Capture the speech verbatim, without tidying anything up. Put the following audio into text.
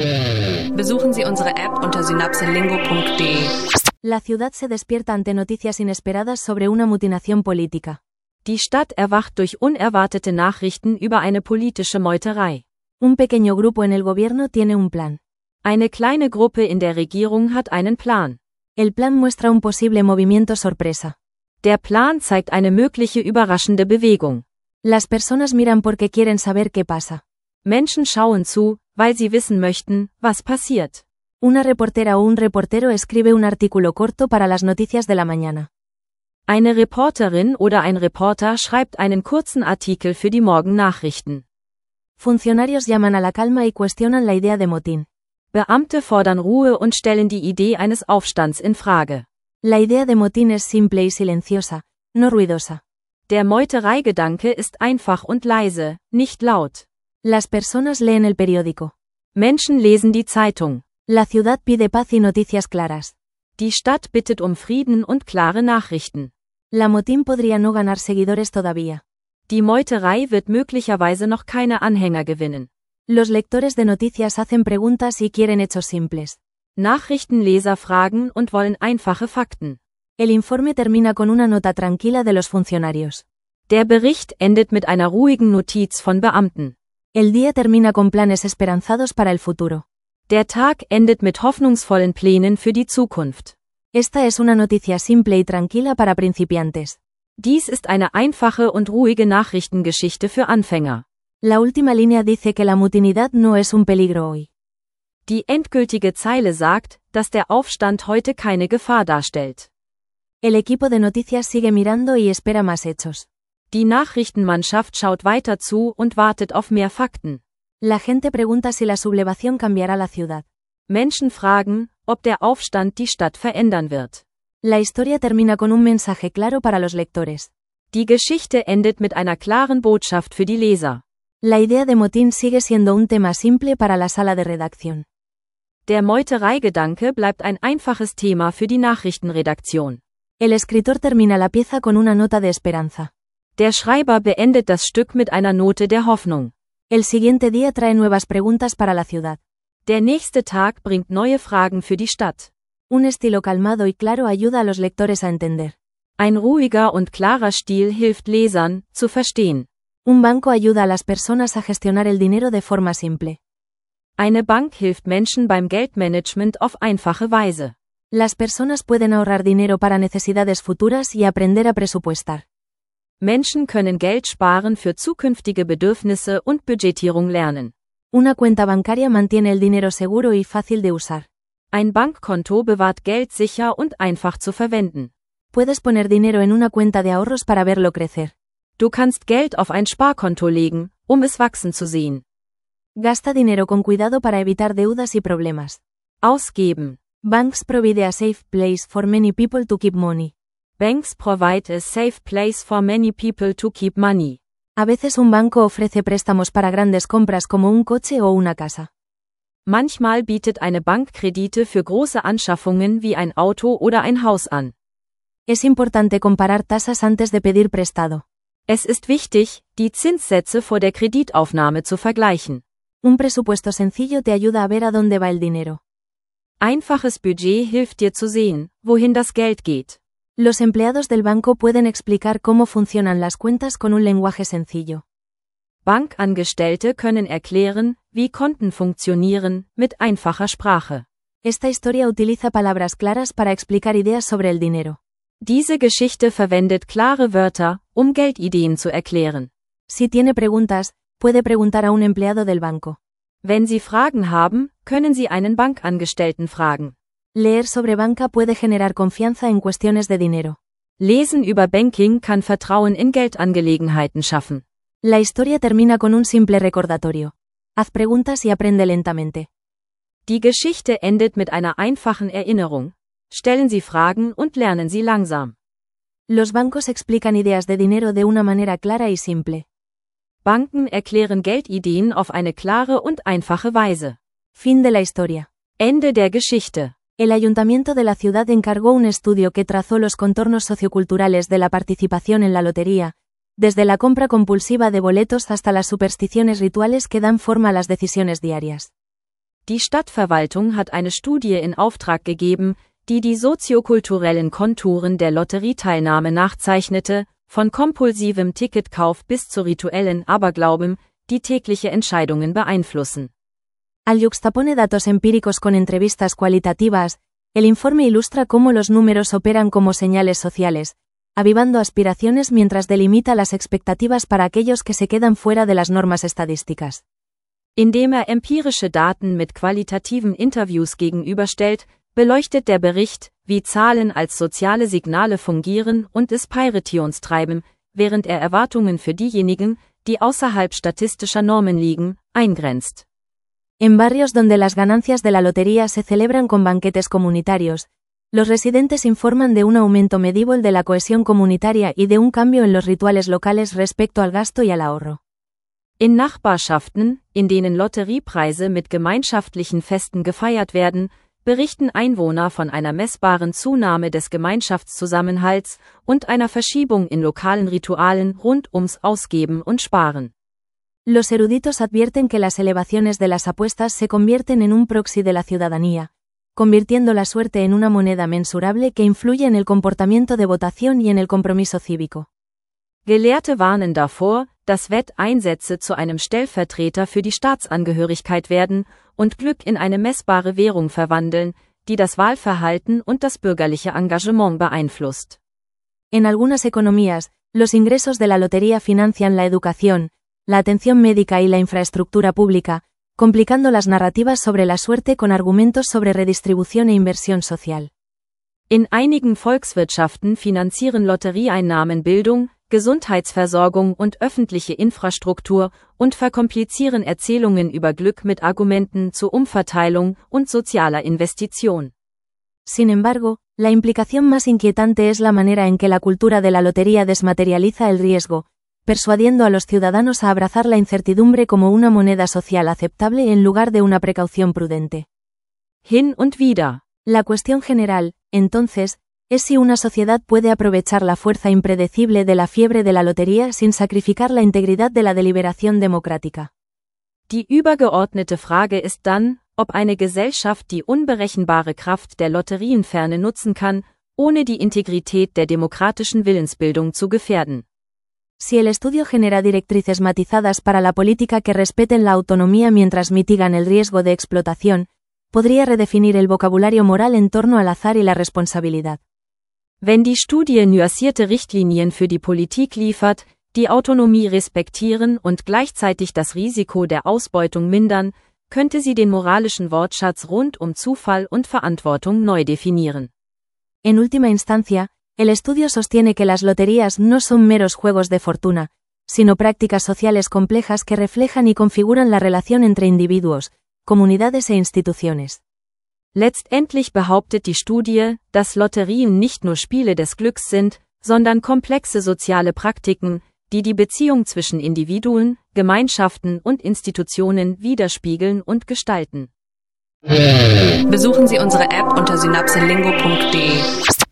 Besuchen Sie unsere App unter synapselingo punkt de. La ciudad se despierta ante noticias inesperadas sobre una mutinación política. Die Stadt erwacht durch unerwartete Nachrichten über eine politische Meuterei. Un pequeño grupo en el gobierno tiene un plan. Eine kleine Gruppe in der Regierung hat einen Plan. El plan muestra un posible movimiento sorpresa. Der Plan zeigt eine mögliche überraschende Bewegung. Las personas miran porque quieren saber qué pasa. Menschen schauen zu, weil sie wissen möchten, was passiert. Una reportera o un reportero escribe un artículo corto para las noticias de la mañana. Eine Reporterin oder ein Reporter schreibt einen kurzen Artikel für die Morgennachrichten. Funcionarios llaman a la calma y cuestionan la idea de motín. Beamte fordern Ruhe und stellen die Idee eines Aufstands in Frage. La idea de motín es simple y silenciosa, no ruidosa. Der Meutereigedanke ist einfach und leise, nicht laut. Las personas leen el periódico. Menschen lesen die Zeitung. La ciudad pide paz y noticias claras. Die Stadt bittet um Frieden und klare Nachrichten. La motín podría no ganar seguidores todavía. Die Meuterei wird möglicherweise noch keine Anhänger gewinnen. Los lectores de noticias hacen preguntas y quieren hechos simples. Nachrichtenleser fragen und wollen einfache Fakten. El informe termina con una nota tranquila de los funcionarios. Der Bericht endet mit einer ruhigen Notiz von Beamten. El día termina con planes esperanzados para el futuro. Der Tag endet mit hoffnungsvollen Plänen für die Zukunft. Esta es una noticia simple y tranquila para principiantes. Dies ist eine einfache und ruhige Nachrichtengeschichte für Anfänger. La última línea dice que la mutinidad no es un peligro hoy. Die endgültige Zeile sagt, dass der Aufstand heute keine Gefahr darstellt. El equipo de noticias sigue mirando y espera más hechos. Die Nachrichtenmannschaft schaut weiter zu und wartet auf mehr Fakten. La gente pregunta si la sublevación cambiará la ciudad. Menschen fragen, ob der Aufstand die Stadt verändern wird. La historia termina con un mensaje claro para los lectores. Die Geschichte endet mit einer klaren Botschaft für die Leser. La idea de motín sigue siendo un tema simple para la sala de redacción. Der Meutereigedanke bleibt ein einfaches Thema für die Nachrichtenredaktion. El escritor termina la pieza con una nota de esperanza. Der Schreiber beendet das Stück mit einer Note der Hoffnung. El siguiente día trae nuevas preguntas para la ciudad. Der nächste Tag bringt neue Fragen für die Stadt. Un estilo calmado y claro ayuda a los lectores a entender. Ein ruhiger und klarer Stil hilft Lesern, zu verstehen. Un banco ayuda a las personas a gestionar el dinero de forma simple. Eine Bank hilft Menschen beim Geldmanagement auf einfache Weise. Las personas pueden ahorrar dinero para necesidades futuras y aprender a presupuestar. Menschen können Geld sparen für zukünftige Bedürfnisse und Budgetierung lernen. Una cuenta bancaria mantiene el dinero seguro y fácil de usar. Ein Bankkonto bewahrt Geld sicher und einfach zu verwenden. Puedes poner dinero en una cuenta de ahorros para verlo crecer. Du kannst Geld auf ein Sparkonto legen, um es wachsen zu sehen. Gasta dinero con cuidado para evitar deudas y problemas. Ausgeben. Banks provide a safe place for many people to keep money. Banks provide a safe place for many people to keep money. A veces un banco ofrece préstamos para grandes compras como un coche o una casa. Manchmal bietet eine Bank Kredite für große Anschaffungen wie ein Auto oder ein Haus an. Es importante comparar tasas antes de pedir prestado. Es ist wichtig, die Zinssätze vor der Kreditaufnahme zu vergleichen. Un presupuesto sencillo te ayuda a ver a dónde va el dinero. Einfaches Budget hilft dir zu sehen, wohin das Geld geht. Los empleados del banco pueden explicar cómo funcionan las cuentas con un lenguaje sencillo. Bankangestellte können erklären, wie Konten funktionieren, mit einfacher Sprache. Esta historia utiliza palabras claras para explicar ideas sobre el dinero. Diese Geschichte verwendet klare Wörter, um Geldideen zu erklären. Si tiene preguntas, puede preguntar a un empleado del banco. Wenn Sie Fragen haben, können Sie einen Bankangestellten fragen. Leer sobre banca puede generar confianza en cuestiones de dinero. Lesen über Banking kann Vertrauen in Geldangelegenheiten schaffen. La historia termina con un simple recordatorio. Haz preguntas y aprende lentamente. Die Geschichte endet mit einer einfachen Erinnerung. Stellen Sie Fragen und lernen Sie langsam. Los bancos explican ideas de dinero de una manera clara y simple. Banken erklären Geldideen auf eine klare und einfache Weise. Fin de la historia. Ende der Geschichte. El ayuntamiento de la ciudad encargó un estudio que trazó los contornos socioculturales de la participación en la lotería, desde la compra compulsiva de boletos hasta las supersticiones rituales que dan forma a las decisiones diarias. Die Stadtverwaltung hat eine Studie in Auftrag gegeben, die die soziokulturellen Konturen der Lotterieteilnahme nachzeichnete, von kompulsivem Ticketkauf bis zu rituellen Aberglauben, die tägliche Entscheidungen beeinflussen. Al yuxtapone datos empíricos con entrevistas cualitativas, el informe ilustra cómo los números operan como señales sociales, avivando aspiraciones mientras delimita las expectativas para aquellos que se quedan fuera de las normas estadísticas. Indem er empirische Daten mit qualitativen Interviews gegenüberstellt, beleuchtet der Bericht, wie Zahlen als soziale Signale fungieren und Aspirations treiben, während er Erwartungen für diejenigen, die außerhalb statistischer Normen liegen, eingrenzt. En barrios donde las ganancias de la lotería se celebran con banquetes comunitarios, los residentes informan de un aumento medible de la cohesión comunitaria y de un cambio en los rituales locales respecto al gasto y al ahorro. In Nachbarschaften, in denen Lotteriepreise mit gemeinschaftlichen Festen gefeiert werden, berichten Einwohner von einer messbaren Zunahme des Gemeinschaftszusammenhalts und einer Verschiebung in lokalen Ritualen rund ums Ausgeben und Sparen. Los eruditos advierten que las elevaciones de las apuestas se convierten en un proxy de la ciudadanía, convirtiendo la suerte en una moneda mensurable que influye en el comportamiento de votación y en el compromiso cívico. Gelehrte warnen davor, dass Wetteinsätze zu einem Stellvertreter für die Staatsangehörigkeit werden und Glück in eine messbare Währung verwandeln, die das Wahlverhalten und das bürgerliche Engagement beeinflusst. En algunas economías, los ingresos de la lotería financian la educación, la atención médica y la infraestructura pública, complicando las narrativas sobre la suerte con argumentos sobre redistribución e inversión social. In einigen Volkswirtschaften finanzieren Lotterieeinnahmen Bildung, Gesundheitsversorgung und öffentliche Infrastruktur und verkomplizieren Erzählungen über Glück mit Argumenten zur Umverteilung und sozialer Investition. Sin embargo, la implicación más inquietante es la manera en que la cultura de la lotería desmaterializa el riesgo, persuadiendo a los ciudadanos a abrazar la incertidumbre como una moneda social aceptable en lugar de una precaución prudente. Hin und wieder. La cuestión general, entonces, es si una sociedad puede aprovechar la fuerza impredecible de la fiebre de la lotería sin sacrificar la integridad de la deliberación democrática. Die übergeordnete Frage ist dann, ob eine Gesellschaft die unberechenbare Kraft der Lotterienferne nutzen kann, ohne die Integrität der demokratischen Willensbildung zu gefährden. Si el estudio genera directrices matizadas para la política que respeten la autonomía mientras mitigan el riesgo de explotación, podría redefinir el vocabulario moral en torno al azar y la responsabilidad. Wenn die Studie nuancierte Richtlinien für die Politik liefert, die Autonomie respektieren und gleichzeitig das Risiko der Ausbeutung mindern, könnte sie den moralischen Wortschatz rund um Zufall und Verantwortung neu definieren. En última instancia, el estudio sostiene que las loterías no son meros juegos de fortuna, sino prácticas sociales complejas que reflejan y configuran la relación entre individuos, comunidades e instituciones. Letztendlich behauptet die Studie, dass Lotterien nicht nur Spiele des Glücks sind, sondern komplexe soziale Praktiken, die die Beziehung zwischen Individuen, Gemeinschaften und Institutionen widerspiegeln und gestalten. Besuchen Sie unsere App unter synapselingo punkt de.